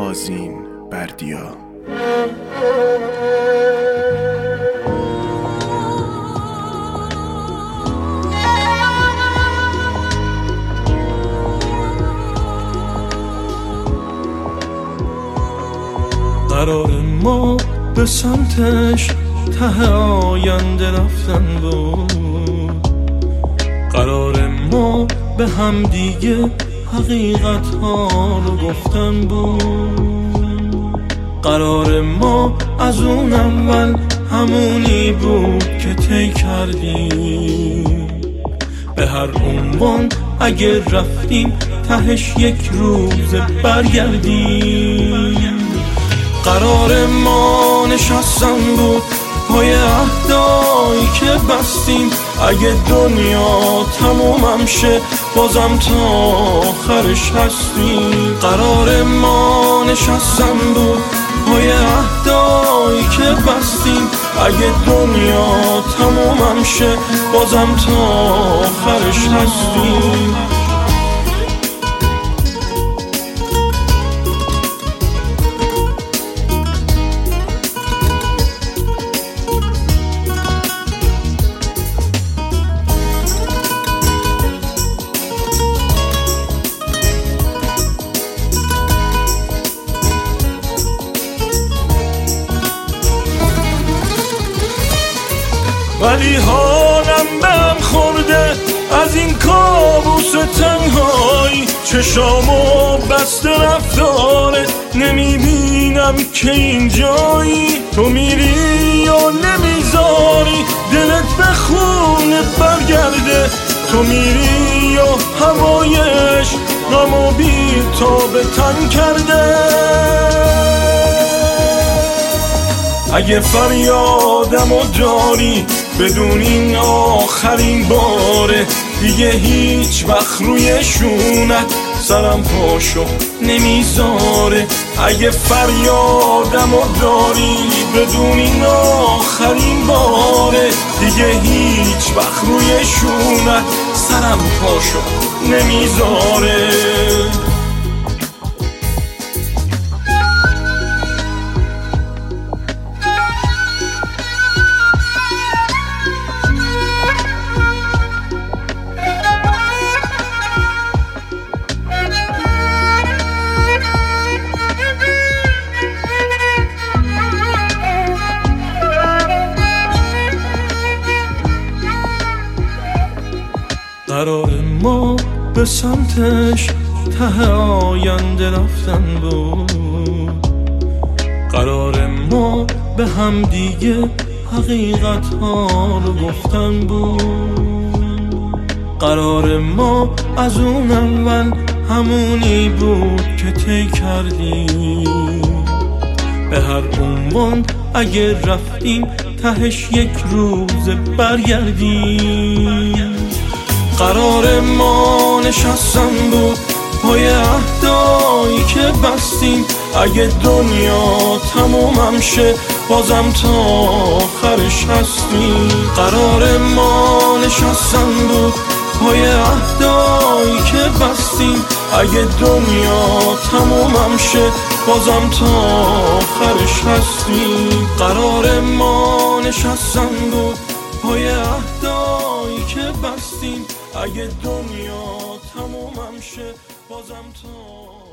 آذین بردیا. قرار ما به سمتش ته آینده رفتن بود، قرار ما به هم دیگه حقیقت ها رو گفتن بود، قرار ما از اون اول همونی بود که طی کردیم. به هر عنوان اگه رفتیم تهش یک روز برگردیم. قرار ما نشستن بود پای عهدایی که بستیم، اگه دنیا تمومم شه بازم تا آخرش هستیم. قرار ما نشستن بود پای عهدایی که بستیم، اگه دنیا تمومم شه بازم تا آخرش هستیم. ولی حالم به هم خورده از این کابوس تنهایی، چشامو بسته رفتاره نمیبینم که اینجایی. تو میری یا نمیذاری دلت به خونه برگرده، تو میری یا هوایش غمو بی تا به تن کرده. اگه فریادمو داری بدون این آخرین باره، دیگه هیچ وقت روی شونت سرم پاشو نمیذاره. اگه فریادمو داری بدون این آخرین باره، دیگه هیچ وقت روی شونت سرم پاشو نمیذاره. قرار ما به سمتش ته آینده رفتن بود، قرار ما به هم دیگه حقیقت ها رو گفتن بود، قرار ما از اون اول همونی بود که طی کردیم. به هر عنوان اگه رفتیم تهش یک روز برگردیم. قرار ما نشستن بود پای عهدایی که بستیم، اگه دنیا تمومم شه بازم تا آخرش هستیم. قرار ما نشستن بود پای عهدایی که بستیم، اگه دنیا تمومم شه بازم تا آخرش هستیم. قرار ما نشستن بود پای عهدایی که بستیم، اگه دنیا تمومم شه بازم تا